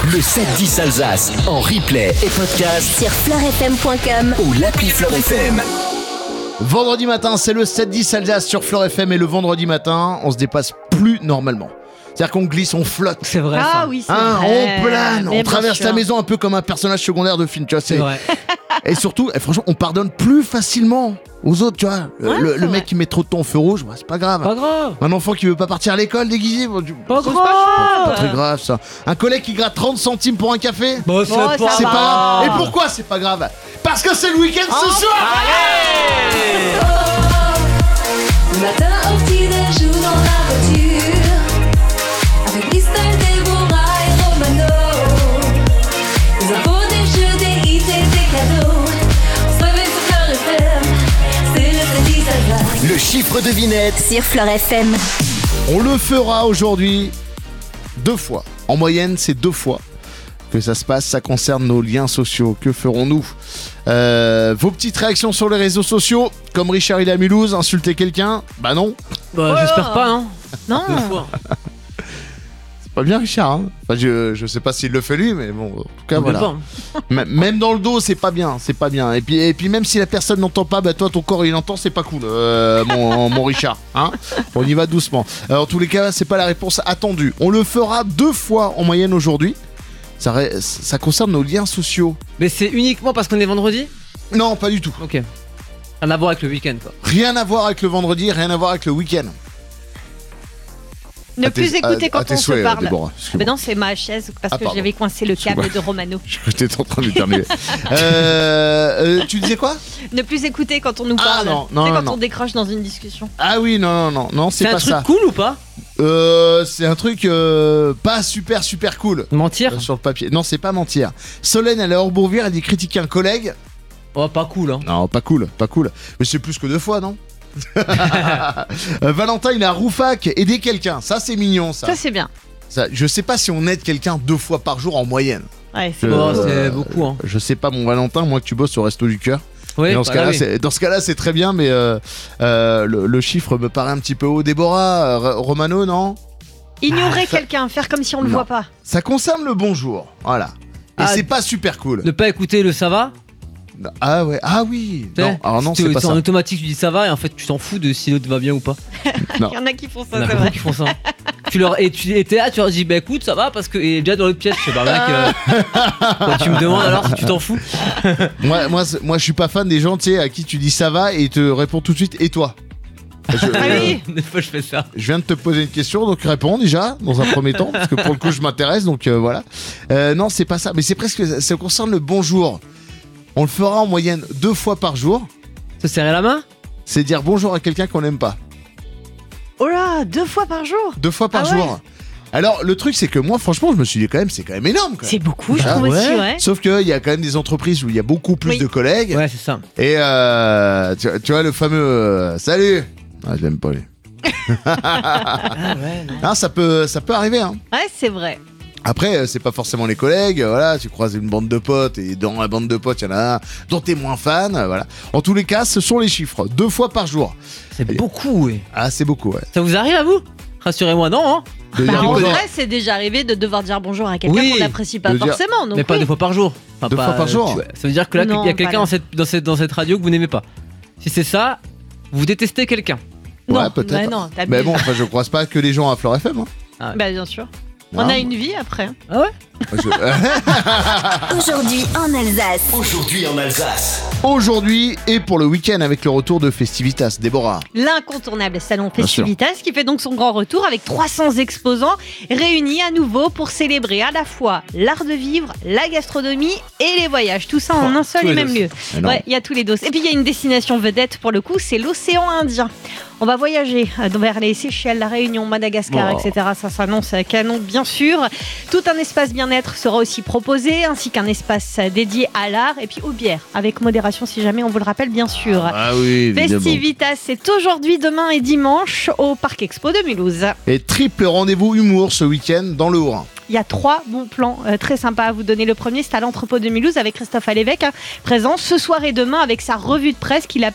Le 7-10 Alsace en replay et podcast sur fleurfm.com ou l'appli Fleur FM. Vendredi matin, c'est le 7-10 Alsace sur Fleur FM et le vendredi matin, on se dépasse plus normalement. C'est-à-dire qu'on glisse, on flotte. C'est vrai. Ah ça. oui, c'est vrai. On plane, Mais on traverse bien la sûr. maison un peu comme un personnage secondaire de film, tu vois. C'est vrai. Et surtout, franchement, on pardonne plus facilement aux autres, tu vois. Ouais, le c'est mec vrai. qui met trop de temps au feu rouge, bah, c'est pas grave. Pas grave. Un enfant qui veut pas partir à l'école déguisé, Pas c'est grave. pas très grave ça. Un collègue qui gratte 30 centimes pour un café, Bon, c'est Oh, pas ça c'est va. pas grave. Et pourquoi c'est pas grave? Parce que c'est le week-end ce soir. Matin au petit-déj ou dans la voiture, avec Christelle, Déborah et Romano. Des infos, des jeux, des hits et des cadeaux. On se réveille sur Fleur FM, c'est le 7-10 Alsace. Le chiffre devinette sur Fleur FM. On le fera aujourd'hui 2 fois. En moyenne, c'est 2 fois que ça se passe. Ça concerne nos liens sociaux. Que ferons-nous? Vos petites réactions sur les réseaux sociaux, comme Richard il est à Mulhouse, insulter quelqu'un? Bah non, Bah, j'espère pas, hein. Non. 2 fois. c'est pas bien Richard. Hein, enfin, je sais pas s'il le fait lui, mais bon, en tout cas On peut voilà. pas. Même dans le dos, c'est pas bien, c'est pas bien. Et puis même si la personne n'entend pas, bah toi ton corps il entend, c'est pas cool, mon Richard. Hein, on y va doucement. En tous les cas, c'est pas la réponse attendue. On le fera 2 fois en moyenne aujourd'hui. Ça concerne nos liens sociaux. Mais c'est uniquement parce qu'on est vendredi? Non, pas du tout. Ok. Rien à voir avec le week-end, quoi. Rien à voir avec le vendredi, rien à voir avec le week-end. Ne À plus tes- écouter à quand tes on se souhaits, parle. Déborah, excuse-moi. Mais non, c'est ma chaise parce que pardon. j'avais coincé le câble Excuse-moi. de Romano. J'étais en train d'éternuer. Tu disais quoi? Ne plus écouter quand on nous Ah, parle. non, C'est non, quand non. on décroche dans une discussion. Ah oui, non, c'est C'est un pas truc ça. cool ou pas? C'est un truc pas super cool. Mentir? Sur le papier. Non, c'est pas mentir. Solène, elle est à Orbourvire, elle dit critiquer un collègue. Oh, pas cool, hein. Non, pas cool. Mais c'est plus que 2 fois, non? Valentin, il est à Roufac, aider quelqu'un. Ça, c'est mignon, ça. Ça, c'est bien. Je sais pas si on aide quelqu'un 2 fois par jour en moyenne. Ouais, c'est Oh, bon. c'est beaucoup, hein. Je sais pas, mon Valentin, moi que tu bosses au Resto du Cœur. Oui, Et dans ce cas-là, c'est très bien, mais le chiffre me paraît un petit peu haut. Déborah, Romano, non? Ignorer quelqu'un, faire comme si on le Non. voit pas. Ça concerne le bonjour, voilà. Et Ah. c'est pas super cool. Ne pas écouter le ça va? Ah ouais, ah oui. Tu sais, Non, alors non, tu- c'est pas en ça. automatique, tu dis ça va et en fait, tu t'en fous de si l'autre va bien ou pas. Non. Il y en a qui font Il y en ça, a c'est beaucoup vrai. qui font ça. Et t'es là, tu leur dis bah écoute, ça va parce que. Et déjà dans l'autre pièce, je fais bah mec, quand tu me demandes alors si tu t'en fous. Moi, je suis pas fan des gens, tu sais, à qui tu dis ça va et ils te répondent tout de suite et toi. Ah oui. Des fois, je fais ça. Je viens de te poser une question, donc réponds déjà dans un premier temps, parce que pour le coup, je m'intéresse, donc voilà. Non, c'est pas ça, mais c'est presque. Ça concerne le bonjour. On le fera en moyenne 2 fois par jour. Se serrer la main? C'est dire bonjour à quelqu'un qu'on n'aime pas. Oh là, 2 fois par jour. 2 fois par Ah ouais. jour. Alors, le truc, c'est que moi, franchement, je me suis dit quand même, c'est quand même énorme. Quand même. C'est beaucoup, je Ah trouve ouais. aussi, ouais. Sauf qu'il y a quand même des entreprises où il y a beaucoup plus Oui. de collègues. Ouais, c'est ça. Et tu vois le fameux salut. Ah, je l'aime pas lui. Ah ouais, non. Ah, ça peut arriver. Hein. Ouais, c'est vrai. Après, c'est pas forcément les collègues. Voilà, tu croises une bande de potes et dans la bande de potes, il y en a un dont t'es moins fan. Voilà. En tous les cas, ce sont les chiffres. 2 fois par jour. C'est beaucoup, oui. Ah, c'est beaucoup, ouais. Ça vous arrive à vous? Rassurez-moi, non, hein? De Bah, dire en bonjour. vrai, c'est déjà arrivé de devoir dire bonjour à quelqu'un Oui. qu'on n'apprécie pas De dire- forcément. Donc Mais pas oui. 2 fois par jour. Enfin, 2 pas, fois par jour. Ça veut dire que là, Non, il y a pas quelqu'un là. dans cette radio que vous n'aimez pas. Si c'est ça, vous détestez quelqu'un. Non, Ouais, peut-être. bah non, t'abuses. Mais bon, enfin, je croise pas que les gens à Fleur FM. Hein. Bah bien sûr. Non. On a une vie après. Ah ouais? Aujourd'hui en Alsace. aujourd'hui en Alsace. Aujourd'hui et pour le week-end avec le retour de Festivitas. Déborah. L'incontournable salon Bien sûr. Festivitas qui fait donc son grand retour avec 300 exposants réunis à nouveau pour célébrer à la fois l'art de vivre, la gastronomie et les voyages. Tout ça en un seul tous et les même dos. lieu. Énorme. Ouais, il y a tous les dos. Et puis il y a une destination vedette pour le coup, c'est l'océan Indien. On va voyager vers les Seychelles, la Réunion, Madagascar, Oh. etc. Ça s'annonce canon, bien sûr. Tout un espace bien-être sera aussi proposé, ainsi qu'un espace dédié à l'art et puis aux bières, avec modération si jamais on vous le rappelle, bien sûr. Ah oui, évidemment. Festivitas, c'est aujourd'hui, demain et dimanche au Parc Expo de Mulhouse. Et triple rendez-vous humour ce week-end dans le Haut-Rhin. Il y a 3 bons plans très sympas à vous donner. Le premier, c'est à l'entrepôt de Mulhouse avec Christophe Alévèque, présent ce soir et demain avec sa revue de presse qu'il appelle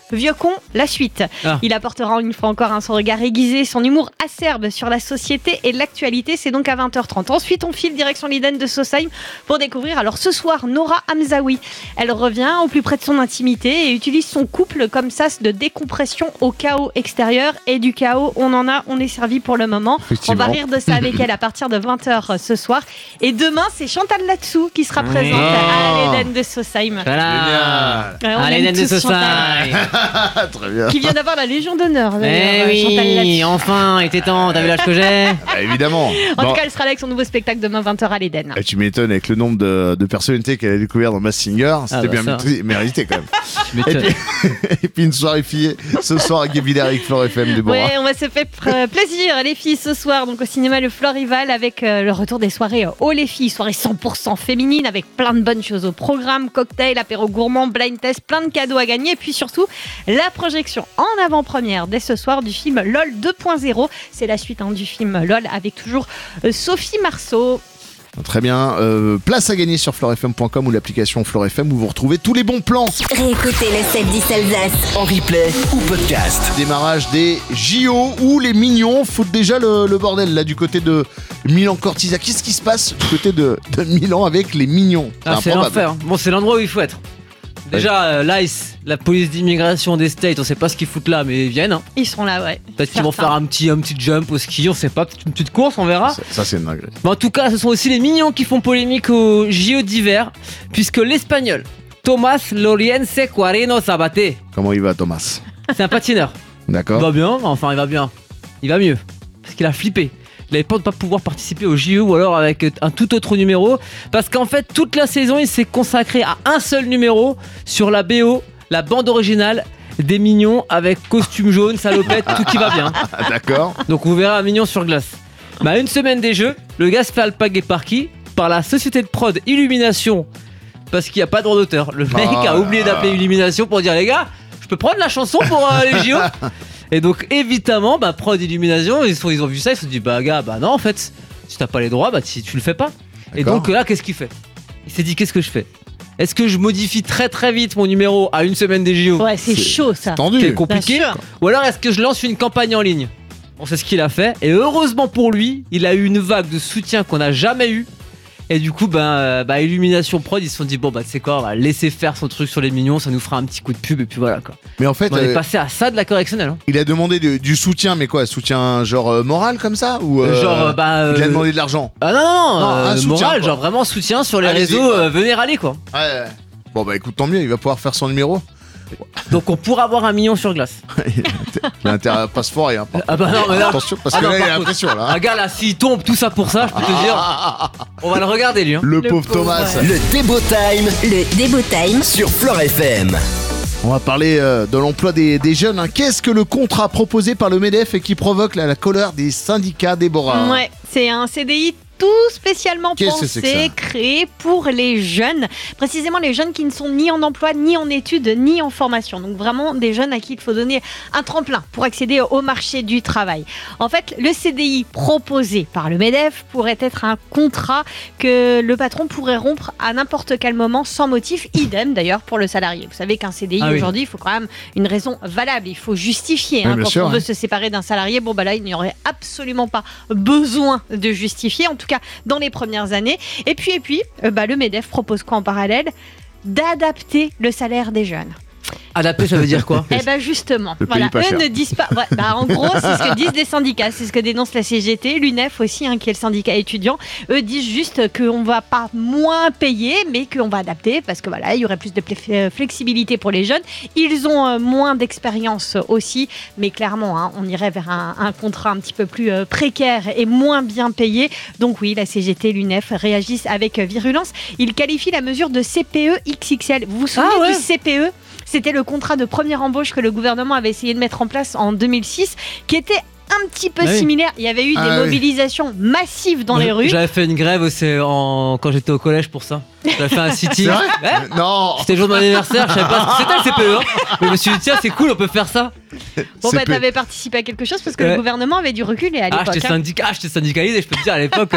Vieux con, la suite. Ah. Il apportera une fois encore son regard aiguisé, son humour acerbe sur la société et l'actualité. C'est donc à 20h30. Ensuite, on file direction l'Eden de Sausheim pour découvrir alors ce soir Nora Hamzaoui. Elle revient au plus près de son intimité et utilise son couple comme sas de décompression au chaos extérieur. Et du chaos, on est servi pour le moment. On va rire de ça avec elle à partir de 20h ce soir. Et demain, c'est Chantal Latsou qui sera présente à l'Eden de Sausheim. Voilà. On À aime l'Eden de tous Chantal. Sausheim. Très bien. Qui vient d'avoir la Légion d'honneur. Eh d'ailleurs, Chantal oui, Latsou. enfin, il était temps, t'as vu l'âge que j'ai? Bah, évidemment. En Bon. tout cas, elle sera là avec son nouveau spectacle demain 20h à l'Eden. Eh, tu m'étonnes avec le nombre de personnalités qu'elle a découvert dans Masked Singer, c'était bah bien ça. mérité quand même. Je m'étonne. Et puis une soirée fillée ce soir à Guébillère avec Flore FM Déborah. Ouais, on va se faire plaisir les filles ce soir donc au cinéma Le Florival avec le retour des soirées Oh les filles, soirée 100% féminine avec plein de bonnes choses au programme, cocktail, apéro gourmand, blind test, plein de cadeaux à gagner et puis surtout la projection en avant-première dès ce soir du film LOL 2.0. C'est la suite du film LOL avec toujours Sophie Marceau. Très bien. Place à gagner sur florefm.com ou l'application Flore FM où vous retrouvez tous les bons plans. Réécoutez le 7-10 Alsace. En replay ou podcast. Démarrage des JO où les mignons foutent déjà le bordel là du côté de Milan-Cortisa. Qu'est-ce qui se passe du côté de Milan avec les mignons? Ah, c'est improbable. l'enfer. Bon, c'est l'endroit où il faut être. Déjà, l'ICE, la police d'immigration des States, on sait pas ce qu'ils foutent là, mais ils viennent. Hein. Ils seront là, ouais. Peut-être qu'ils vont faire Certains. un petit jump au ski, on sait pas, peut-être une petite course, on verra. Ça c'est une dinguerie. Mais en tout cas, ce sont aussi les mignons qui font polémique au JO d'hiver, puisque l'espagnol Tomás Loriense Guarino Sabate, Comment il va Thomas? c'est un patineur. Il D'accord. va bien, enfin il va bien. Il va mieux, parce qu'il a flippé. Il avait peur de pas pouvoir participer au JO ou alors avec un tout autre numéro, parce qu'en fait toute la saison il s'est consacré à un seul numéro sur la BO, la bande originale des mignons avec costume jaune, salopette, tout qui va bien. Ah, d'accord. Donc vous verrez un mignon sur glace. Bah à une semaine des jeux, le gars se fait alpaguer par qui? Par la société de prod Illumination, parce qu'il n'y a pas de droit d'auteur. Le mec a oublié d'appeler Illumination pour dire les gars, je peux prendre la chanson pour les JO. Et donc évidemment, bah prod Illumination, ils ont vu ça, ils se sont dit bah gars, bah non en fait, si t'as pas les droits, bah tu le fais pas. Et D'accord. donc là, qu'est-ce qu'il fait? Il s'est dit qu'est-ce que je fais? Est-ce que je modifie très très vite mon numéro à une semaine des JO? Ouais, c'est chaud ça. Tendu. C'est compliqué. Bien sûr. Ou alors est-ce que je lance une campagne en ligne? Bon, c'est ce qu'il a fait. Et heureusement pour lui, il a eu une vague de soutien qu'on n'a jamais eu. Et du coup, Illumination Prod, ils se sont dit bon, bah, tu sais quoi, on va laisser faire son truc sur les mignons, ça nous fera un petit coup de pub, et puis voilà quoi. Mais en fait, On est passé à ça de la correctionnelle. Hein. il a demandé du soutien, mais quoi? Soutien genre moral comme ça ou il a demandé de l'argent. Ah non, un soutien, moral, quoi. genre vraiment soutien sur les Allez-y, réseaux, quoi. venez râler quoi. Ouais. Bon bah écoute, tant mieux, il va pouvoir faire son numéro. Donc on pourra avoir un mignon sur glace. Il a intérêt à pas se foirer. Hein, Ah bah non, mais là, attention, parce ah que non, là, il par a contre, l'impression là. un gars là, s'il tombe tout ça pour ça, je peux te dire, on va le regarder lui. Hein. Le Le pauvre pauvre, Thomas. ouais. Le Débo Time Le Débo Time sur Flore FM. On va parler de l'emploi des jeunes. Hein. Qu'est-ce que le contrat proposé par le MEDEF et qui provoque la colère des syndicats, Déborah? Ouais, c'est un CDI tout spécialement Qu'est-ce que c'est que pensé, ça créé pour les jeunes, précisément les jeunes qui ne sont ni en emploi, ni en études, ni en formation. Donc vraiment des jeunes à qui il faut donner un tremplin pour accéder au marché du travail. En fait, le CDI proposé par le MEDEF pourrait être un contrat que le patron pourrait rompre à n'importe quel moment sans motif, idem d'ailleurs pour le salarié. Vous savez qu'un CDI Ah oui. aujourd'hui, il faut quand même une raison valable, il faut justifier. Oui, Hein, bien quand sûr, on veut ouais. se séparer d'un salarié, bon bah là il n'y aurait absolument pas besoin de justifier, en tout cas dans les premières années. Et puis le MEDEF propose quoi en parallèle? D'adapter le salaire des jeunes. Adapter, ça veut dire quoi? Eh ben justement, Le pays voilà, pas eux cher. ne disent pas. Ouais, bah en gros, c'est ce que disent les syndicats, c'est ce que dénonce la CGT, l'UNEF aussi, hein, qui est le syndicat étudiant. Eux disent juste qu'on va pas moins payer, mais qu'on va adapter parce que voilà, il y aurait plus de flexibilité pour les jeunes. Ils ont moins d'expérience aussi, mais clairement, hein, on irait vers un contrat un petit peu plus précaire et moins bien payé. Donc oui, la CGT, l'UNEF réagissent avec virulence. Ils qualifient la mesure de CPE XXL. Vous vous souvenez Ah ouais. du CPE? C'était le contrat de première embauche que le gouvernement avait essayé de mettre en place en 2006, qui était un petit peu Ah oui. similaire. Il y avait eu Ah des oui. mobilisations massives dans les rues. J'avais fait une grève quand j'étais au collège pour ça. J'avais fait un city. C'est vrai? Ouais. Non. C'était le jour de mon anniversaire, je savais pas ce que c'était le CPE. Hein. Mais je me suis dit, tiens, c'est cool, on peut faire ça. Bon, bah, CPE. t'avais participé à quelque chose parce que le Ouais. gouvernement avait dû reculer à Ah, l'époque. j'étais syndicalisé, je peux te dire à l'époque.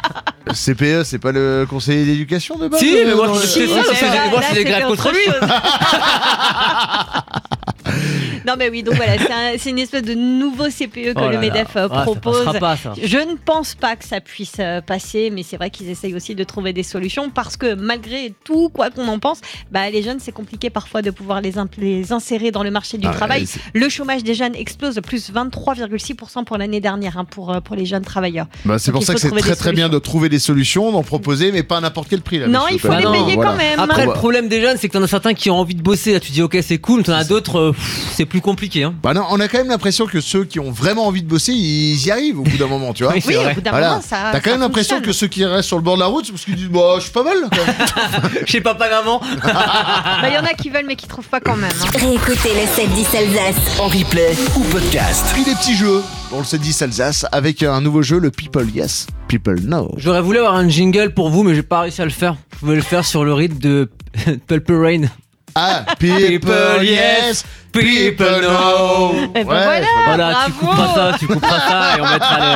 CPE, c'est pas le conseiller d'éducation de base? Si, mais moi, dans je le- faisais ça, c'est vrai, moi, là, je faisais c'était grève contre autre lui. chose. Non mais oui, donc voilà, c'est une espèce de nouveau CPE que Oh le là MEDEF là. Ah, propose. Ça passera pas, ça. Je ne pense pas que ça puisse passer, mais c'est vrai qu'ils essayent aussi de trouver des solutions parce que malgré tout, quoi qu'on en pense, les jeunes, c'est compliqué parfois de pouvoir les insérer dans le marché du travail. Le chômage des jeunes explose de plus 23,6% pour l'année dernière pour les jeunes travailleurs. C'est Donc, pour ça que c'est très bien de trouver des solutions, d'en proposer, mais pas à n'importe quel prix. Là, non, monsieur. il faut les payer quand même. Après, le problème des jeunes, c'est que t'en as certains qui ont envie de bosser. Là, tu dis, ok, c'est cool. T'en as d'autres, c'est plus compliqué. Hein. Non, on a quand même l'impression que ceux qui ont vraiment envie de bosser, ils y arrivent au bout d'un moment, tu vois. Oui, Oui, vrai. au bout d'un moment, ça. T'as quand même l'impression que ceux qui restent sur le bord de la route, c'est parce qu'ils disent, je suis pas mal. Là, quand même. Chez papa, maman. Il y en a qui veulent, mais qui trouvent pas quand même. Hein. Réécoutez le 7-10 Alsace. En replay ou podcast. Pris des petits jeux dans le 7-10 Alsace avec un nouveau jeu, le People Yes, People No. J'aurais voulu avoir un jingle pour vous, mais j'ai pas réussi à le faire. Je voulais le faire sur le rythme de Purple Rain. Ah, People Yes, People No. Et ben voilà, tu bravo. couperas ça et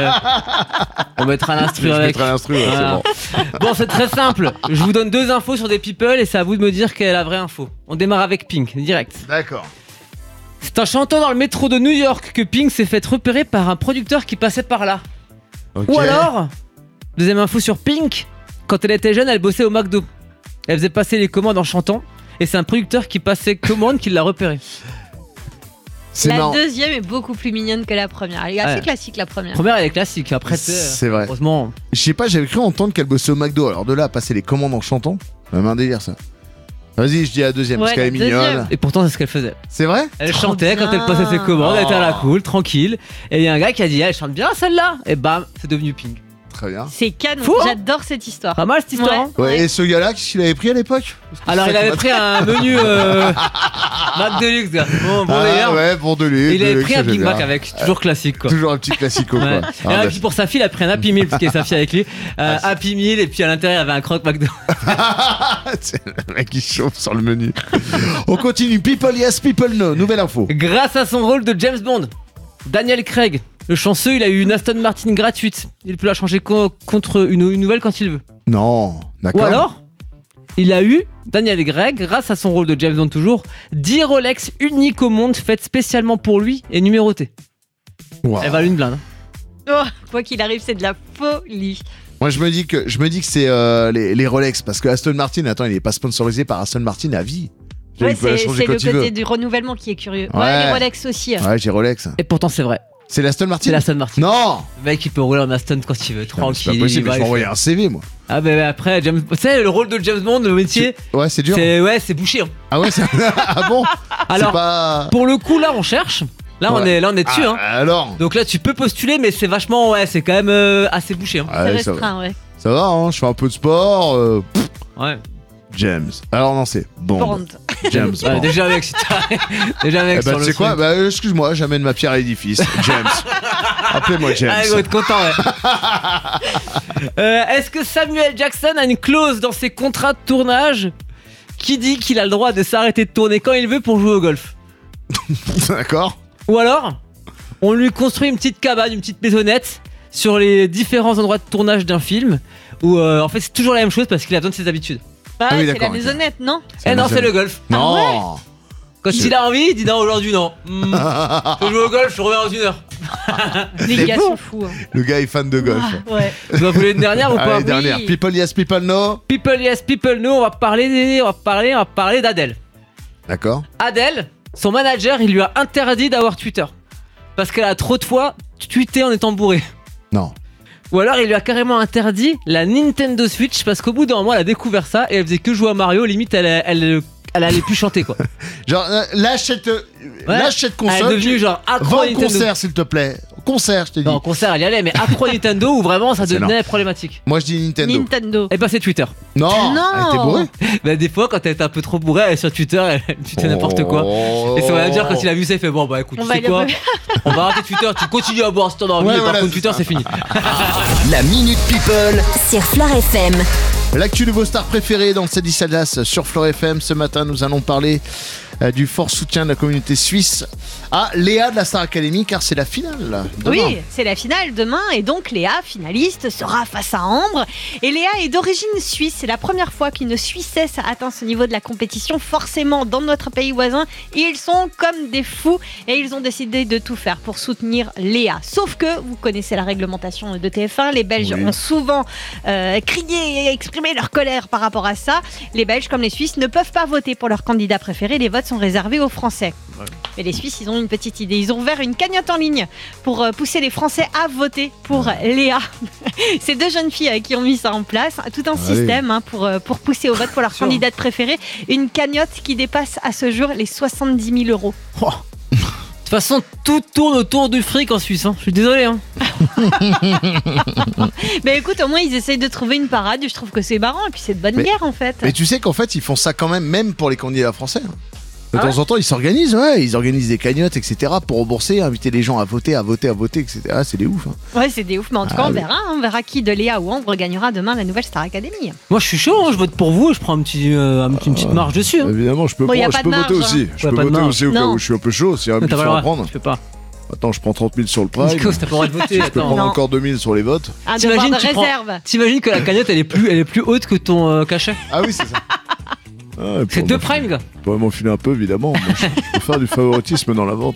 on mettra l'instru Je avec. mettrai l'instru, ouais, Voilà. c'est bon. Bon, c'est très simple. Je vous donne 2 infos sur des people et c'est à vous de me dire quelle est la vraie info. On démarre avec Pink, direct. D'accord. C'est en chantant dans le métro de New York que Pink s'est fait repérer par un producteur qui passait par là. Ok. Ou alors, deuxième info sur Pink, quand elle était jeune, elle bossait au McDo. Elle faisait passer les commandes en chantant et c'est un producteur qui passait commande qui l'a repéré. C'est La marrant. deuxième est beaucoup plus mignonne que la première. Elle est assez classique, la première. Première, elle est classique. Après, C'est vrai. heureusement. Je sais pas, j'avais cru entendre qu'elle bossait au McDo. Alors de là à passer les commandes en chantant, c'est même un délire ça. Vas-y, je dis la deuxième parce Ouais, qu'elle est la deuxième. mignonne. Et pourtant, c'est ce qu'elle faisait. C'est vrai? Elle Trop chantait bien. quand elle passait ses commandes, elle était à la Oh. cool, tranquille. Et il y a un gars qui a dit, elle chante bien celle-là. Et bam, c'est devenu Pink. Très bien. C'est canon. Fou, hein. J'adore cette histoire. Pas mal cette histoire. hein. Ouais, et ce gars-là, qu'est-ce qu'il avait pris à l'époque? Alors, il avait pris un menu Mac Deluxe, gars. Bon délire. Ah ouais, bon de lui. Il avait pris un Big Mac avec, toujours classique quoi. Toujours un petit classico Ouais. quoi. Et Ah, puis pour sa fille, il a pris un Happy Meal parce qu'il y a sa fille avec lui. Happy Meal et puis à l'intérieur, il y avait un croque McDo. c'est le mec qui chauffe sur le menu. On continue. People Yes, People No. Nouvelle info. Grâce à son rôle de James Bond, Daniel Craig, le chanceux, il a eu une Aston Martin gratuite. Il peut la changer contre une nouvelle quand il veut. Non, d'accord. Ou alors, il a eu, Daniel Craig, grâce à son rôle de James Bond toujours, 10 Rolex uniques au monde faites spécialement pour lui et numérotées. Wow. Elle valent une blinde. Oh, quoi qu'il arrive, c'est de la folie. Moi, je me dis que c'est les Rolex parce que Aston Martin, attends, il est pas sponsorisé par Aston Martin à vie. Ouais, Il peut la c'est changer le quand il veut. côté du renouvellement qui est curieux. Ouais. Ouais, les Rolex aussi. Ouais, j'ai Rolex. Et pourtant, c'est vrai. C'est l'Aston Martin. C'est l'Aston Martin. Non. Le mec, il peut rouler en Aston quand il veut, Non, tranquille. c'est pas possible. il va, Je il vais envoyer fait- un CV moi. Ah, ben après, tu sais, le rôle de James Bond, le métier, Ouais, c'est dur. c'est bouché. hein. Ah ouais, c'est... ah bon. Alors, c'est pas. pour le coup, là, on cherche. Là, Ouais. on est dessus. Ah, hein. alors. Donc là, tu peux postuler, mais c'est vachement, c'est quand même assez bouché. Hein. Ouais, C'est ça va. restreint, ouais. Ça va, hein, je fais un peu de sport. Ouais. James. Alors non, c'est Bond. Bond. James. Ouais, Bond. déjà avec, déjà avec Eh ben, sur tu le sais quoi, truc. excuse-moi, j'amène ma pierre à l'édifice. James. Appelez-moi James. Ah, il va être content, ouais. Est-ce que Samuel Jackson a une clause dans ses contrats de tournage qui dit qu'il a le droit de s'arrêter de tourner quand il veut pour jouer au golf? D'accord. Ou alors, on lui construit une petite cabane, une petite maisonnette sur les différents endroits de tournage d'un film où en fait c'est toujours la même chose parce qu'il a besoin de ses habitudes. Ah, oui, c'est d'accord, la ok. maisonnette, non? Eh non, la c'est le golf. Non. Quand il a envie, il dit non, aujourd'hui non. Je joue au golf, je reviens dans 1 heure. Les gars bon. sont fous. Hein. Le gars est fan de golf. Ah, ouais. Tu vas voler une dernière ou pas? Allez, dernière. Oui. People yes, people no. People yes, people no, on va parler d'Adèle. D'accord. Adèle, son manager, il lui a interdit d'avoir Twitter. Parce qu'elle a trop de fois tweeté en étant bourrée. Non. Ou alors il lui a carrément interdit la Nintendo Switch parce qu'au bout d'un moment elle a découvert ça et elle faisait que jouer à Mario, limite elle allait plus chanter quoi. Genre, lâche cette Elle console. est devenue genre accro Va à au Nintendo. concert, s'il te plaît. Au concert, je te dis. Non, au concert elle y allait, mais accro à Nintendo où vraiment ça C'est devenait problématique. Moi, je dis Nintendo. Nintendo. Et bah c'est Twitter. Non. Non. Elle était bourrée. Bah des fois quand elle était un peu trop bourrée, elle est sur Twitter, elle tweetait n'importe quoi. Oh. Et son manager quand il a vu ça il fait bon bah écoute On tu va sais aller quoi, un peu- on va arrêter Twitter, tu continues à boire si t'en as envie, Ouais, mais par voilà, contre c'est Twitter ça. c'est fini. La Minute People. Sur Fleur FM. L'actu de vos stars préférées dans le 7-10 Alsace sur Fleur FM. Ce matin, nous allons parler du fort soutien de la communauté suisse à Léa de la Star Academy, car c'est la finale demain. Oui, c'est la finale demain et donc Léa, finaliste, sera face à Ambre. Et Léa est d'origine suisse, c'est la première fois qu'une Suissesse atteint ce niveau de la compétition. Forcément, dans notre pays voisin, ils sont comme des fous et ils ont décidé de tout faire pour soutenir Léa. Sauf que, vous connaissez la réglementation de TF1, les Belges ont souvent crié et exprimé leur colère par rapport à ça. Les Belges, comme les Suisses, ne peuvent pas voter pour leur candidat préféré, les votes sont réservés aux Français. Mais les Suisses, ils ont une petite idée. Ils ont ouvert une cagnotte en ligne pour pousser les Français à voter pour Léa. C'est 2 jeunes filles qui ont mis ça en place. Tout un système pour pousser au vote pour leur candidate préférée. Une cagnotte qui dépasse à ce jour les 70 000 euros. Oh. De toute façon, tout tourne autour du fric en Suisse. Je suis désolé. Mais écoute, au moins ils essayent de trouver une parade. Je trouve que c'est marrant et puis c'est de bonne guerre en fait. Mais tu sais qu'en fait, ils font ça quand même pour les candidats français. De Ah temps en temps, ils s'organisent, ils organisent des cagnottes, etc. pour rembourser, inviter les gens à voter, etc. C'est des ouf. Ouais, c'est des ouf. Mais en tout cas, on verra qui de Léa ou Ambre gagnera demain la nouvelle Star Academy. Moi, je suis chaud. Je vote pour vous et je prends une petite marge dessus. Évidemment, je peux, Bon, y a pas de voter marge, aussi. Je peux voter aussi au cas où je suis un peu chaud. S'il y a un Mais but t'as pas à le droit. prendre. Je peux pas. Attends, je prends 30 000 sur le Prime. Nico, t'as pas le droit de voter. Je peux Attends. prendre Non. encore 2 000 sur les votes. Un devoir de tu prends- réserve. T'imagines que la cagnotte elle est plus haute que ton cachet. Ah oui, c'est ça. C'est 2 primes, gars. Pour m'en filer un peu, évidemment. Moi, je peux faire du favoritisme dans la vente.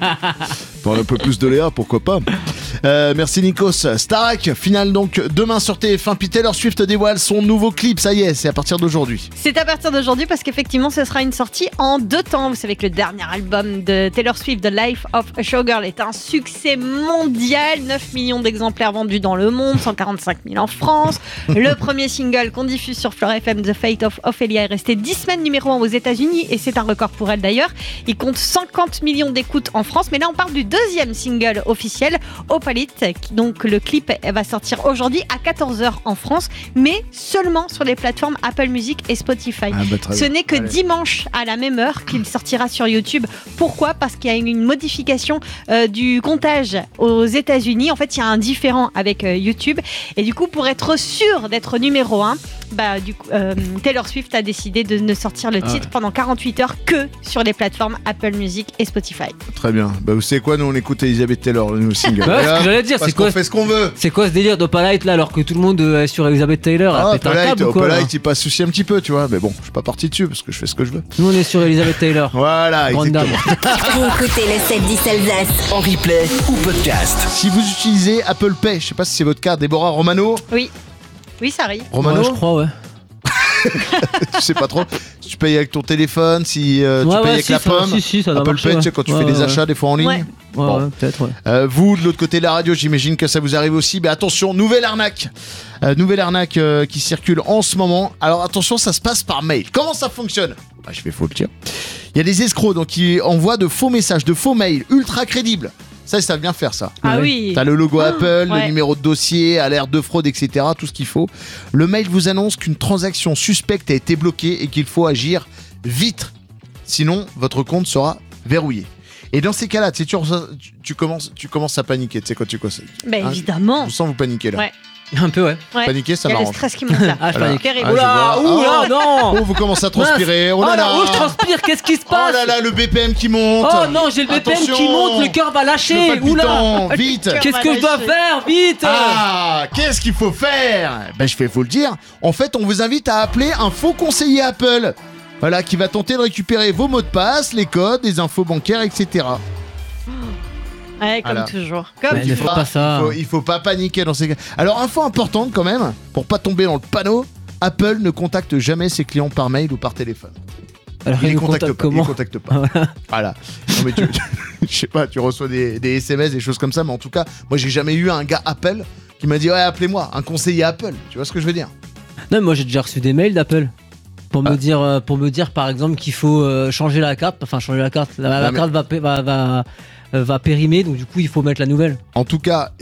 Pour un peu plus de Léa, pourquoi pas. Merci Nikos. Starac, finale donc demain sur TF1. Puis Taylor Swift dévoile son nouveau clip. Ça y est, c'est à partir d'aujourd'hui. C'est à partir d'aujourd'hui parce qu'effectivement ce sera une sortie en 2 temps. Vous savez que le dernier album de Taylor Swift, The Life of a Showgirl, est un succès mondial. 9 millions d'exemplaires vendus dans le monde, 145 000 en France. Le premier single qu'on diffuse sur Fleur FM, The Fate of Ophelia, est resté 10 semaines numéro 1 aux États-Unis et c'est un record pour elle d'ailleurs. Il compte 50 millions d'écoutes en France, mais là on parle du deuxième single officiel, Opalite. Donc le clip va sortir aujourd'hui à 14h en France, mais seulement sur les plateformes Apple Music et Spotify. Ce n'est que dimanche à la même heure qu'il sortira sur YouTube. Pourquoi ? Parce qu'il y a une modification du comptage aux États-Unis. En fait, il y a un différent avec YouTube. Et du coup, pour être sûr d'être numéro 1, Taylor Swift a décidé de ne sortir le titre pendant 48 heures que sur les plateformes Apple Music et Spotify. Très bien. Vous savez quoi, nous on écoute Elizabeth Taylor, le nouveau single. Ouais, ce que j'allais dire, parce c'est quoi qu'on fait ce qu'on veut. C'est quoi ce délire d'Opalite là alors que tout le monde est sur Elizabeth Taylor? Elle pète un câble ou quoi, là Opalite, il passe souci un petit peu, tu vois. Mais bon, je suis pas parti dessus parce que je fais ce que je veux. Nous on est sur Elizabeth Taylor. Voilà, Grande exactement. Vous écoutez le 7-10 Alsace. En replay ou podcast. Si vous utilisez Apple Pay, je sais pas si c'est votre cas, Déborah Romano. Oui, ça arrive. Romano, Ouais, je crois, ouais. tu sais pas trop. Si tu payes avec ton téléphone, si tu Ouais, payes ouais, avec si, la ça- pomme, si, ça doit Apple marcher, Pay, ouais. tu sais, quand tu Ouais, fais des ouais. achats des fois en ligne. Ouais. Ouais, Bon. ouais, peut-être, ouais. Vous, de l'autre côté de la radio, j'imagine que ça vous arrive aussi. Mais attention, nouvelle arnaque. Nouvelle arnaque qui circule en ce moment. Alors attention, ça se passe par mail. Comment ça fonctionne ? Je vais faut le dire. Il y a des escrocs donc, qui envoient de faux messages, de faux mails ultra crédibles. Ça, ils savent bien faire ça. Ah Ouais. oui. T'as le logo Apple, le ouais. numéro de dossier, alerte de fraude, etc. Tout ce qu'il faut. Le mail vous annonce qu'une transaction suspecte a été bloquée et qu'il faut agir vite. Sinon, votre compte sera verrouillé. Et dans ces cas-là, tu sais, tu commences à paniquer. Tu sais quand tu Évidemment. Je sens vous paniquer là. Ouais. Un peu, ouais. Ouais. Paniquer, ça Il y a le m'arrange. stress qui monte là. Ah, je Voilà. panique. Terrible. Ah, je vois. Oula, non. Oh, vous commencez à transpirer. Oh Oh là là. où je transpire, qu'est-ce qui se Oh passe? là là, le BPM qui monte. Oh non, j'ai le BPM Attention. qui monte, le cœur va lâcher. Le Oula. palpitant, vite. Qu'est-ce que je dois faire? Vite. Ah, qu'est-ce qu'il faut faire ? Je vais vous le dire. En fait, on vous invite à appeler un faux conseiller Apple. Voilà, qui va tenter de récupérer vos mots de passe, les codes, les infos bancaires, etc. Ouais, comme Voilà. toujours. Comme Mais ne faites pas ça. Il faut pas paniquer dans ces cas. Alors, info importante quand même, pour pas tomber dans le panneau, Apple ne contacte jamais ses clients par mail ou par téléphone. Alors, Il il les nous contacte contacte pas. Il les comment? contacte pas. Voilà. Non, mais je sais pas, tu reçois des SMS, des choses comme ça, mais en tout cas, moi j'ai jamais eu un gars Apple qui m'a dit ouais, appelez-moi, un conseiller Apple. Tu vois ce que je veux dire ? Non, mais moi j'ai déjà reçu des mails d'Apple pour me dire par exemple qu'il faut changer la carte. Enfin, changer la carte. La mais- carte va périmer, donc du coup il faut mettre la nouvelle. En tout cas,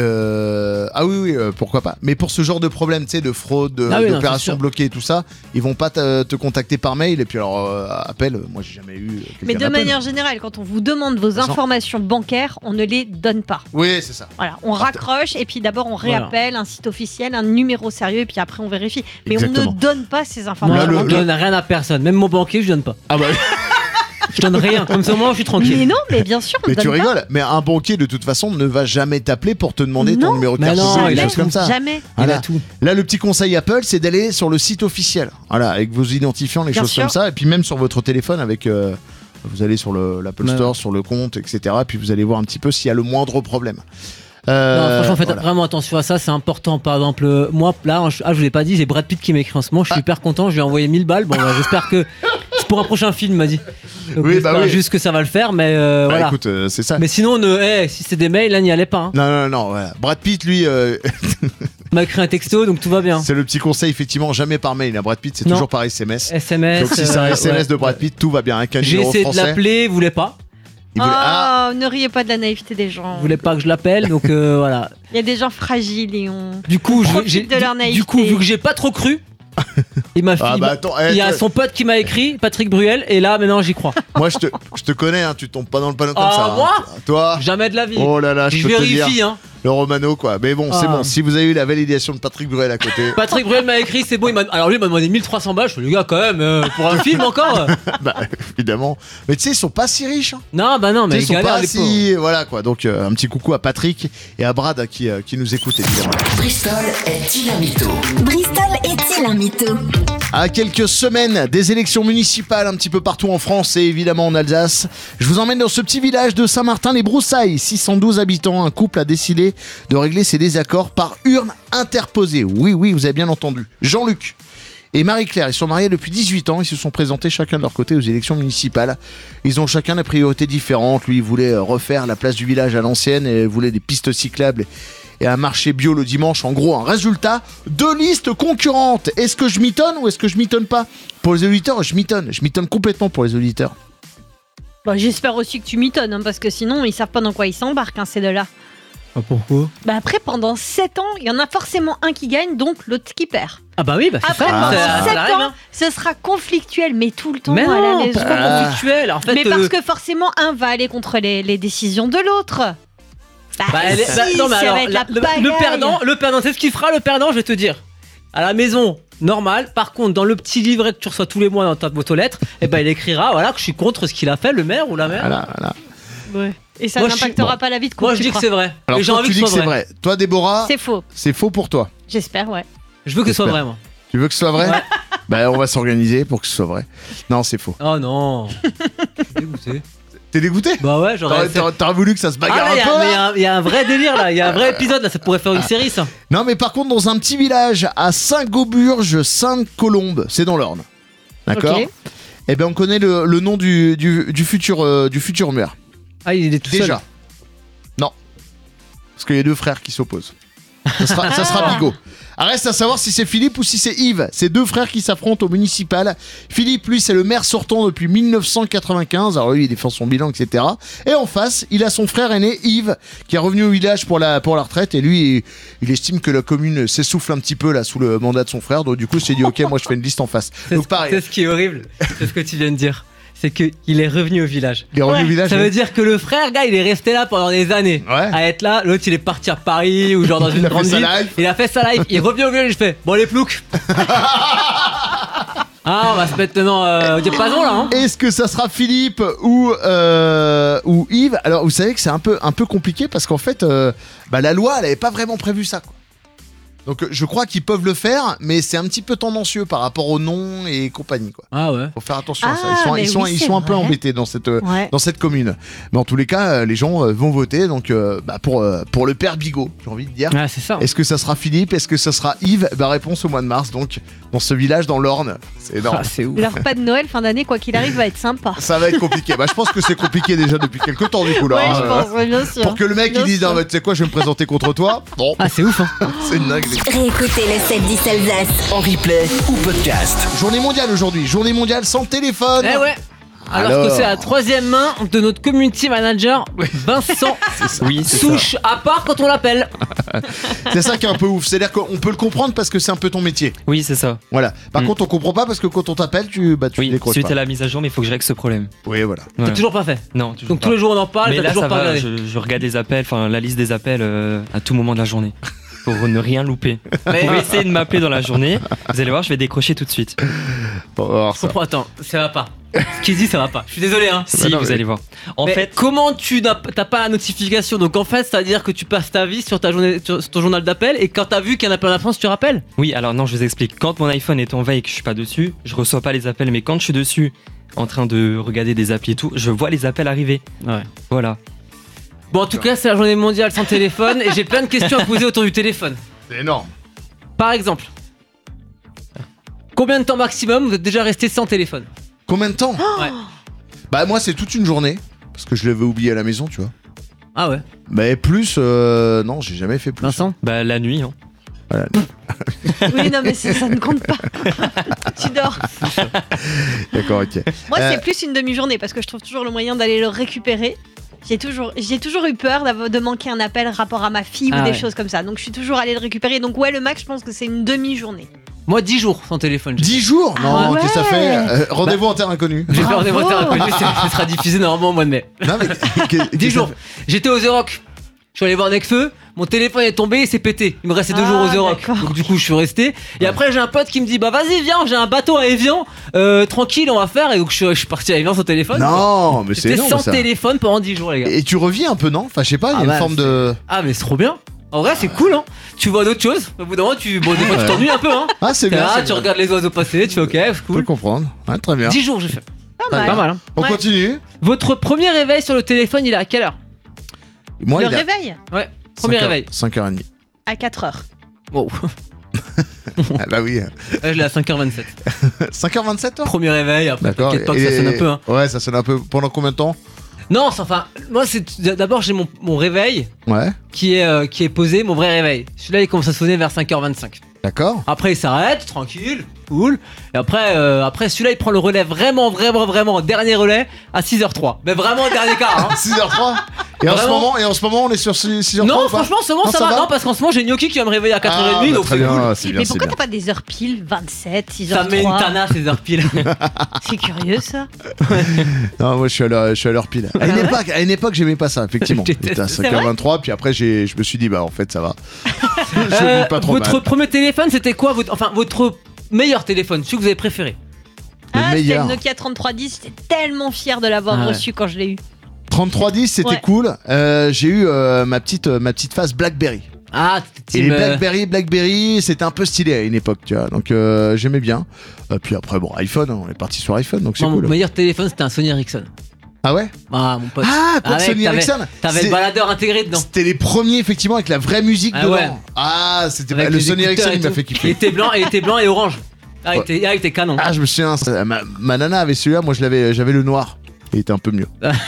ah oui, pourquoi pas. Mais pour ce genre de problème, tu sais, de fraude, Ah oui, non, d'opération c'est sûr. bloquée et tout ça, ils vont pas te contacter par mail. Et puis alors, Apple, moi j'ai jamais eu. quelqu'un Mais de d'Apple. manière générale, quand on vous demande vos Vincent. informations bancaires, on ne les donne pas. Oui, c'est ça. Voilà, on raccroche et puis d'abord on réappelle un site officiel, un numéro sérieux et puis après on vérifie. Mais Exactement. on ne donne pas ces Moi informations. Là, je donne rien à personne, même mon banquier je donne pas. Ah bah. Je donne rien. Comme ça, moi, je suis tranquille. Mais non, mais bien sûr, on Mais donne tu pas. rigoles, mais un banquier de toute façon ne va jamais t'appeler pour te demander ton Non. numéro de Mais carte non, bleue, il des a choses comme ça. Jamais. Il Voilà. a tout. Là, le petit conseil Apple, c'est d'aller sur le site officiel, voilà, avec vos identifiants, les Bien choses sûr. comme ça, et puis même sur votre téléphone, avec vous allez sur l'Apple Ouais. Store, sur le compte, etc. Puis vous allez voir un petit peu s'il y a le moindre problème. Non, franchement, faites Voilà. vraiment attention à ça, c'est important. Par exemple, moi, là, je vous l'ai pas dit, j'ai Brad Pitt qui m'écrit en ce moment, je suis hyper content, je lui ai envoyé 1000 balles. Bon, bah, j'espère que c'est pour un prochain film, il m'a dit. Donc, Oui, j'espère bah oui. juste que ça va le faire, mais Bah, voilà. écoute, c'est ça. Mais sinon, si c'est des mails, là, n'y allez pas. Hein. Non, voilà. Brad Pitt, lui, Il m'a écrit un texto, donc tout va bien. c'est le petit conseil, effectivement, jamais par mail. Brad Pitt, c'est Non. toujours par SMS. SMS. Donc si c'est un SMS de Brad ouais. Pitt, tout va bien. Avec un J'ai numéro essayé de français. l'appeler, il voulait pas. Il voulait- Ah, Ne riez pas de la naïveté des gens. Il voulait pas que je l'appelle, donc voilà. Il y a des gens fragiles et on. Du coup, Profite de leur du coup, naïveté. vu que j'ai pas trop cru, il m'a Ah, il bah m'a- attends, il y a toi, son pote qui m'a écrit, Patrick Bruel, et là maintenant j'y crois. moi je te connais, hein, tu tombes pas dans le panneau comme Ah, ça. hein. moi Toi, Jamais de la vie. oh là là, je je peux te dire. vérifie, hein. Le Romano, quoi. Mais bon, c'est Ah. bon. Si vous avez eu la validation de Patrick Bruel à côté, Patrick Bruel m'a écrit, c'est bon. Alors lui, il m'a demandé 1300 balles. Je fais, le gars, quand même, pour un film encore. bah, évidemment. Mais tu sais, ils sont pas si riches. Hein. Non, bah non, Tu mais sais, ils il sont galère pas les pauvres. si. Voilà, quoi. Donc, un petit coucou à Patrick et à Brad qui nous écoutent, évidemment. Bristol est-il un mytho? Bristol est-il un mytho? À quelques semaines des élections municipales un petit peu partout en France et évidemment en Alsace, je vous emmène dans ce petit village de Saint-Martin-les-Broussailles. 612 habitants, un couple a décidé de régler ses désaccords par urne interposée. Oui, vous avez bien entendu. Jean-Luc et Marie-Claire, ils sont mariés depuis 18 ans, ils se sont présentés chacun de leur côté aux élections municipales. Ils ont chacun des priorités différentes. Lui, il voulait refaire la place du village à l'ancienne et il voulait des pistes cyclables et un marché bio le dimanche. En gros, un résultat, 2 listes concurrentes. Est-ce que je mitonne ou est-ce que je mitonne pas? Pour les auditeurs, je mitonne complètement pour les auditeurs. Bon, j'espère aussi que tu m'étonnes, hein, parce que sinon, ils savent pas dans quoi ils s'embarquent, hein, ces deux-là. Ah, pourquoi? Bah après, pendant 7 ans, il y en a forcément un qui gagne, donc l'autre qui perd. Ah bah oui, bah c'est Après, ça. pendant ça 7 arrive, ans, hein. ce sera conflictuel, mais tout le temps Mais à la non, maison. pourquoi conflictuel? En fait, Mais parce que forcément, un va aller contre les décisions de l'autre. Bah, si, non, mais ça alors, va être la le pagaille. perdant, c'est ce qu'il fera le perdant, je vais te dire. À la maison, normal. Par contre, dans le petit livret que tu reçois tous les mois dans ta boîte aux lettres, eh ben, il écrira voilà, que je suis contre ce qu'il a fait, le maire ou la mère. Voilà. Ouais. Et ça Moi, je n'impactera suis- pas la vie de couple. Moi, je tu dis que crois. c'est vrai. Alors Et j'ai toi, envie tu que dis ce que soit c'est vrai. Toi, Déborah, C'est faux. c'est faux pour toi. J'espère, ouais. Je veux que ce soit J'espère. vrai, moi. Tu veux que ce soit vrai? Ouais. Bah, on va s'organiser pour que ce soit vrai. Non, c'est faux. Oh non. Je suis dégoûté. T'es dégoûté? Bah ouais, j'aurais. T'aurais voulu que ça se bagarre Ah, un là, peu là il y a un vrai délire là, il y a un vrai épisode là, ça pourrait faire une série ça. Non, mais par contre, dans un petit village à Saint-Gauburge, Sainte-Colombe, c'est dans l'Orne. D'accord? Ok. Eh ben, on connaît le nom du futur maire. Ah, il est tout Déjà. seul. Non. Parce qu'il y a 2 frères qui s'opposent. Ça sera Bigot. Reste à savoir si c'est Philippe ou si c'est Yves. C'est 2 frères qui s'affrontent au municipal. Philippe, lui, c'est le maire sortant depuis 1995. Alors lui, il défend son bilan, etc. Et en face, il a son frère aîné, Yves, qui est revenu au village pour la retraite. Et lui, il estime que la commune s'essouffle un petit peu là sous le mandat de son frère. Donc du coup, il s'est dit, ok, moi je fais une liste en face. Donc pareil, C'est ce qui est horrible, c'est ce que tu viens de dire. C'est qu'il est revenu au village. il est revenu au village. Ça veut dire que le frère, gars, il est resté là pendant des années. Ouais. À être là, l'autre il est parti à Paris ou genre dans Il une a fait grande sa ville. life. Il a fait sa life, il revient au village, je fais bon les ploucs. Ah, on va se mettre maintenant au diapason là, hein. Est-ce que ça sera Philippe ou Yves? Alors vous savez que c'est un peu compliqué parce qu'en fait la loi elle avait pas vraiment prévu ça quoi. Donc je crois qu'ils peuvent le faire mais c'est un petit peu tendancieux par rapport au nom et compagnie quoi. Ah ouais. Faut faire attention à ça. Ah, mais Ils sont oui, ils c'est sont un peu vrai. embêtés dans cette Ouais. commune. Mais en tous les cas les gens vont voter donc pour le père Bigot, j'ai envie de dire. Ah, c'est ça. Est-ce que ça sera Philippe? Est-ce que ça sera Yves? Réponse au mois de mars donc dans ce village dans l'Orne. C'est énorme. Ah, c'est ouf. Leur repas de Noël, fin d'année, quoi qu'il arrive, va être sympa. Ça va être compliqué. Je pense que c'est compliqué déjà depuis quelques temps du coup là. Ouais, hein. je pense, ouais, bien sûr. Pour que le mec il Bien dise sûr. non mais tu sais quoi je vais me présenter contre toi. Bon, Ah, c'est ouf, hein. c'est une dinguerie. Réécoutez le 7-10 Alsace. En replay ou podcast. Journée mondiale aujourd'hui, journée mondiale sans téléphone. Eh ouais. Alors que c'est la 3e main de notre community manager Vincent Oui, c'est Souche, à part quand on l'appelle. C'est ça qui est un peu ouf, c'est-à-dire qu'on peut le comprendre parce que c'est un peu ton métier. ça. Oui, c'est ça. Voilà. Par Mm. contre on comprend pas parce que quand on t'appelle tu Oui, décroches suite pas. à la mise à jour, mais il faut que je règle ce problème. Oui voilà. T'as Voilà. toujours pas fait. Non, toujours Donc pas. tous les jours on en parle, Mais t'as là, toujours ça pas va, regardé. je regarde les appels, enfin la liste des appels à tout moment de la journée. pour ne rien louper. Vous pouvez essayer de m'appeler dans la journée. Vous allez voir, je vais décrocher tout de suite. Bon, on va voir Je ça. comprends, attends, ça va pas. Ce qu'il dit, ça va pas. Je suis désolé, hein. Si, non, vous mais- allez voir. En Mais fait, comment t'as pas la notification? Donc en fait, c'est-à-dire que tu passes ta vie sur sur ton journal d'appel et quand t'as vu qu'il y a un appel en France, tu rappelles? oui, alors non, je vous explique. Quand mon iPhone est en veille et que je suis pas dessus, je reçois pas les appels. Mais quand je suis dessus, en train de regarder des applis et tout, je vois les appels arriver. Ouais. Voilà. Bon, en tout cas, c'est la journée mondiale sans téléphone et j'ai plein de questions à poser autour du téléphone. C'est énorme. Par exemple, combien de temps maximum vous êtes déjà resté sans téléphone? Combien de temps? Ouais. Bah moi c'est toute une journée parce que je l'avais oublié à la maison, tu vois. Ah ouais, Mais plus, non, j'ai jamais fait plus. Vincent? Bah, la nuit, hein. Oui, non, mais ça ne compte pas. Tu dors. D'accord, ok. Moi, c'est plus une demi-journée parce que je trouve toujours le moyen d'aller le récupérer. J'ai toujours eu peur de manquer un appel rapport à ma fille Ah ou des ouais. choses comme ça. Donc, je suis toujours allée le récupérer. Donc, ouais, le max, je pense que c'est une demi-journée. Moi, 10 jours sans téléphone. 10 jours? Non, ouais. qu'est-ce que ça fait? Rendez-vous en terre inconnue. J'ai fait Bravo. rendez-vous inconnu, ça sera diffusé normalement au mois de mai. Non mais 10 jours. J'étais au The Rock. Je suis allé voir Nekfeu, mon téléphone est tombé et c'est pété. Il me restait 2 jours au The Rock. d'accord. Donc du coup je suis resté. Et après j'ai un pote qui me dit bah vas-y viens, j'ai un bateau à Evian, tranquille on va faire. Et donc je suis parti à Evian sans téléphone. Non, mais c'est J'étais énorme sans ça. téléphone pendant 10 jours les gars. Et tu reviens un peu, non? Enfin, je sais pas, il y a Ah une bah, forme de. Ah mais c'est trop bien. En vrai c'est cool hein. Tu vois d'autres choses. Au bout d'un moment des fois tu Ouais. t'ennuies un peu hein. Ah, c'est T'es bien. là, c'est tu bien. regardes les oiseaux passer, tu fais ok c'est Je peux cool. comprendre. Ouais, très bien. 10 jours j'ai fait. Pas Pas mal hein. On Ouais. continue. Votre premier réveil sur le téléphone il est à quelle heure? Moi, Le il a réveil Ouais. Premier réveil. 5h30. à 4h. Wow. Ah bah oui. Là, je l'ai à 5h27. 5h27 toi? Premier réveil, après D'accord. t'inquiète pas que ça Et- sonne un peu hein. Ouais, ça sonne un peu. Pendant combien de temps? Non, enfin, moi c'est d'abord j'ai mon réveil Ouais. qui est posé, mon vrai réveil. Celui-là il commence à sonner vers 5h25. D'accord. Après il s'arrête, tranquille, cool. Et après celui-là il prend le relais vraiment dernier relais à 6h03. Mais vraiment dernier quart hein. 6h03. Et Vraiment en ce moment, on est sur 6h03. Non, ou pas? franchement, ça Non, ça va. va Non, parce qu'en ce moment j'ai Gnocchi qui va me réveiller à 4h30 Ah, bah, donc très c'est bien, cool. c'est bien, Mais c'est pourquoi bien. t'as pas des heures pile 27, 6h03 Ça met une tana à ces heures pile. C'est curieux ça. Non, moi je suis à l'heure pile. Ah ouais À une époque, j'aimais pas ça, effectivement. J'étais- J'étais à c'est 5h23, puis après, je me suis dit, bah en fait, ça va. Je vis pas trop Votre mal. premier téléphone c'était quoi votre meilleur téléphone, celui que vous avez préféré? Le Ah, c'était meilleur. le Nokia 3310. J'étais tellement fière de l'avoir Ah ouais. reçu quand je l'ai eu. 3310, c'était Ouais. cool. J'ai eu ma petite phase Blackberry. Ah, Et les Blackberry, c'était un peu stylé à une époque, tu vois. Donc j'aimais bien. Puis après, bon, iPhone, on est parti sur iPhone, donc c'est Mon cool. meilleur téléphone c'était un Sony Ericsson. Ah ouais? Ah mon pote. Ah, quoi, Avec, Sony t'avais- Ericsson? T'avais le baladeur intégré dedans. C'était les premiers, effectivement, avec la vraie musique Ah dedans. ouais. Ah, c'était Avec le les Sony écouteurs Ericsson, et il m'a tout. fait Il kiffer. était blanc et orange. Ah, Ouais. il était canon. Ah, je me souviens, ma nana avait celui-là, moi j'avais le noir. Il était un peu mieux.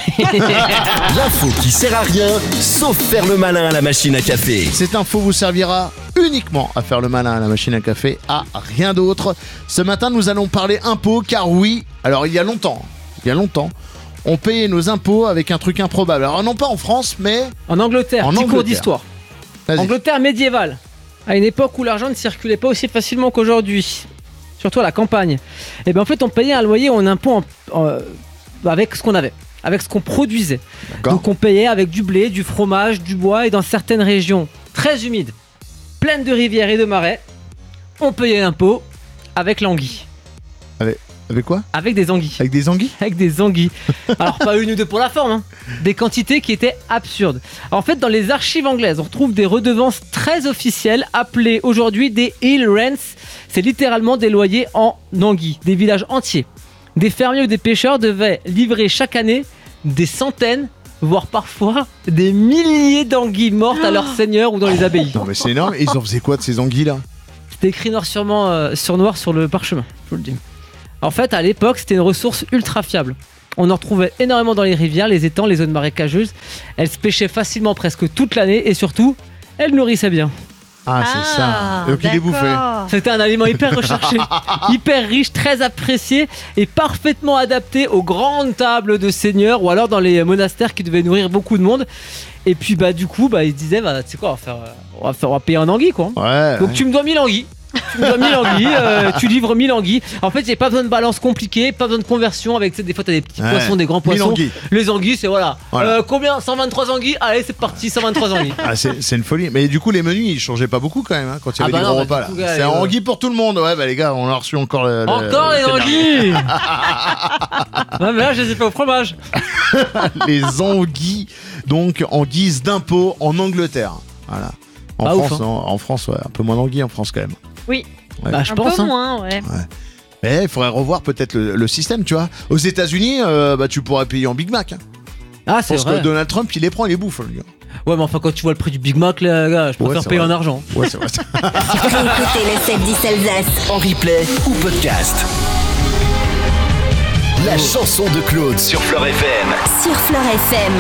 L'info qui sert à rien, sauf faire le malin à la machine à café. Cette info vous servira uniquement à faire le malin à la machine à café, à rien d'autre. Ce matin, nous allons parler impôts, car oui, alors il y a longtemps, on payait nos impôts avec un truc improbable. Alors non pas en France, mais... En Angleterre, En petit cours Angleterre. d'histoire. Vas-y. Angleterre médiévale, à une époque où l'argent ne circulait pas aussi facilement qu'aujourd'hui, surtout à la campagne. Et bien en fait, on payait un loyer ou un impôt avec ce qu'on avait, avec ce qu'on produisait. D'accord. Donc on payait avec du blé, du fromage, du bois, et dans certaines régions très humides, pleines de rivières et de marais, on payait l'impôt avec l'anguille. Avec quoi? Avec des anguilles. Avec des anguilles? Avec des anguilles. Alors pas une ou deux pour la forme, hein. Des quantités qui étaient absurdes. Alors, en fait, dans les archives anglaises, on retrouve des redevances très officielles appelées aujourd'hui des hill rents. C'est littéralement des loyers en anguilles, des villages entiers. Des fermiers ou des pêcheurs devaient livrer chaque année des centaines, voire parfois des milliers d'anguilles mortes à leurs seigneurs ou dans les abbayes. Non mais c'est énorme. Et ils en faisaient quoi de ces anguilles là? C'était écrit noir sur noir sur le parchemin, je vous le dis. En fait, à l'époque, c'était une ressource ultra fiable. On en retrouvait énormément dans les rivières, les étangs, les zones marécageuses. Elles se pêchaient facilement presque toute l'année et surtout, elles nourrissaient bien. Ah c'est ça. Donc il les bouffait. d'accord. C'était un aliment hyper recherché, hyper riche, très apprécié et parfaitement adapté aux grandes tables de seigneurs ou alors dans les monastères qui devaient nourrir beaucoup de monde. Et puis du coup, ils se disaient, tu sais quoi, on va payer en anguille quoi. Ouais. Donc tu me dois 1000 anguilles. Tu livres 1000 anguilles. En fait, j'ai pas besoin de balance compliquée, pas besoin de conversion avec, tu sais, des fois t'as des petits poissons, des grands 1000 poissons. anguilles. Les anguilles, c'est voilà. Combien 123 anguilles. Allez, c'est parti, 123 anguilles. Ah, c'est une folie. Mais du coup, les menus, ils changeaient pas beaucoup quand même, hein, quand il y avait des gros repas là. Coup, gars, C'est anguille pour tout le monde. Ouais, bah les gars, on a reçu encore encore les anguilles. Non, mais là, je les ai fait au fromage. les anguilles, donc en guise d'impôt en Angleterre. Voilà. En France, ouais, un peu moins d'anguilles en France quand même. Oui. Ouais. Bah, je Un pense. peu moins, ouais. Mais il faudrait revoir peut-être le système, tu vois. Aux États-Unis, bah, tu pourrais payer en Big Mac. Hein. Ah, c'est Parce vrai. que Donald Trump, il les prend, il les bouffe. Le gars. Ouais, mais enfin, quand tu vois le prix du Big Mac, là, gars, je préfère c'est payer vrai. en argent. Ouais, c'est vrai. Écoutez le 7-10 Alsace. En replay ou podcast. La chanson de Claude sur Fleur FM. Sur Fleur FM.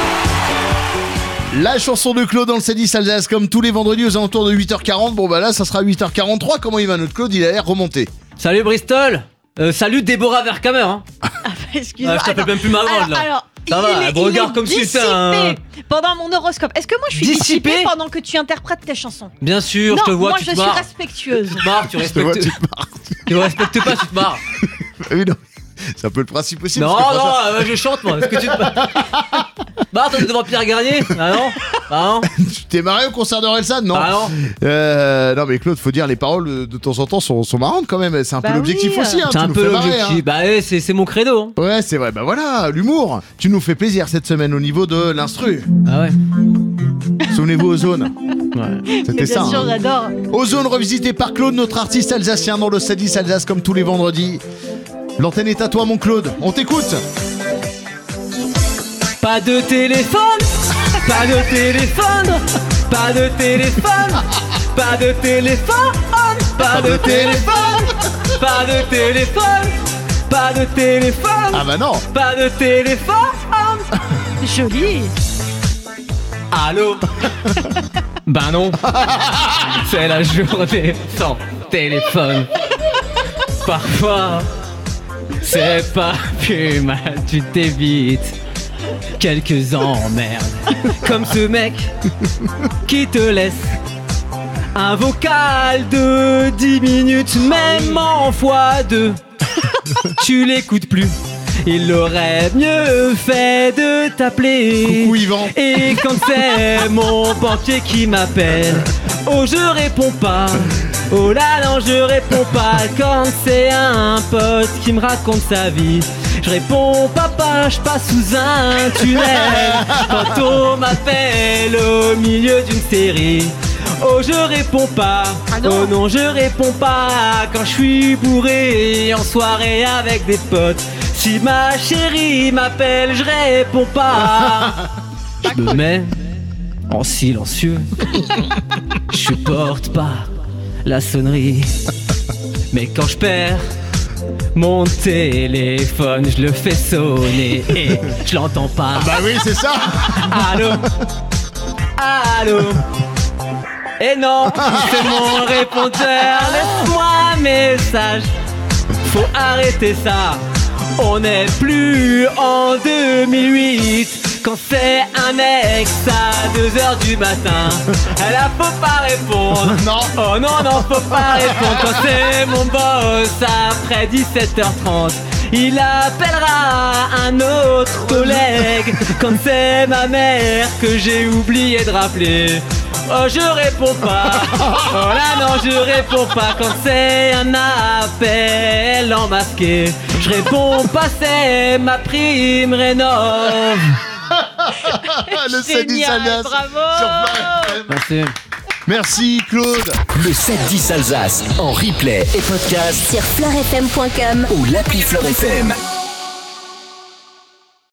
La chanson de Claude dans le 7-10 Alsace, comme tous les vendredis aux alentours de 8h40. Bon, bah là, ça sera 8h43. Comment il va, notre Claude? Il a l'air remonté. Salut Bristol. Salut Déborah Vercamer. Hein. Excuse-moi. Je t'appelle même plus ma grande, là. Alors, Ça va, il regarde est comme si c'était un- dissipé pendant mon horoscope. Est-ce que moi je suis Dissipé dissipée pendant que tu interprètes tes chansons? Bien sûr, Non, je te vois, moi tu je te suis marres. respectueuse. Tu te marres, tu Je te vois, respectes. tu te marres. Tu respectes pas, tu te marres. Oui, non. C'est un peu le principe aussi. Non, parce que non, franchement, je chante moi. Est-ce que tu te bah, toi, t'es devant Pierre Garnier? Ah non? Ah non? tu t'es marré au concert de Relsan? Non. Ah non? Non, mais Claude, faut dire, les paroles de temps en temps sont marrantes quand même. C'est un peu Bah l'objectif oui. aussi. Hein, C'est tu un nous peu fais marrer, l'objectif. hein. Bah, ouais, c'est mon credo. Hein. Ouais, c'est vrai. Bah voilà, l'humour. Tu nous fais plaisir cette semaine au niveau de l'instru. Ah ouais? Souvenez-vous, Ozone. Ouais. C'était ça. Bien sûr, hein. j'adore. Ozone revisité par Claude, notre artiste alsacien dans le 7-10 Alsace comme tous les vendredis. L'antenne est à toi, mon Claude. On t'écoute. Pas de téléphone, pas de téléphone, pas de téléphone, pas de téléphone, pas de téléphone, pas de téléphone, pas de téléphone, Ah bah non. pas de téléphone. Joli. Allô? Ben non, c'est la journée sans téléphone. Parfois, c'est pas plus mal, tu t'évites quelques emmerdes. Comme ce mec qui te laisse un vocal de 10 minutes, même en x2. Tu l'écoutes plus. Il aurait mieux fait de t'appeler. Coucou, Yvan. Et quand c'est mon banquier qui m'appelle, oh je réponds pas. Oh là non, je réponds pas. Quand c'est un pote qui me raconte sa vie, je réponds papa, je passe sous un tunnel. Quand on m'appelle au milieu d'une série, oh je réponds pas. Ah non. Oh non, je réponds pas. Quand je suis bourré en soirée avec des potes, si ma chérie m'appelle, je réponds pas. Je me mets en silencieux. Je supporte pas la sonnerie. Mais quand je perds mon téléphone, je le fais sonner et je l'entends pas. Bah oui, c'est ça. Allô? Allô? Et non, c'est mon répondeur. Laisse-moi un message. Faut arrêter ça. On n'est plus en 2008. Quand c'est un ex à 2h du matin, là faut pas répondre. Non. Oh non, non, faut pas répondre. Quand c'est mon boss après 17h30, il appellera un autre collègue. Quand c'est ma mère que j'ai oublié de rappeler, oh je réponds pas. Oh là non, je réponds pas. Quand c'est un appel en masqué, je réponds pas, c'est ma prime rénov'. Le 7-10 Génial, Alsace bravo. sur Fleur FM. Merci. Merci, Claude. Le 7-10 Alsace en replay et podcast Sur fleurfm.com. ou l'appli Fleur FM.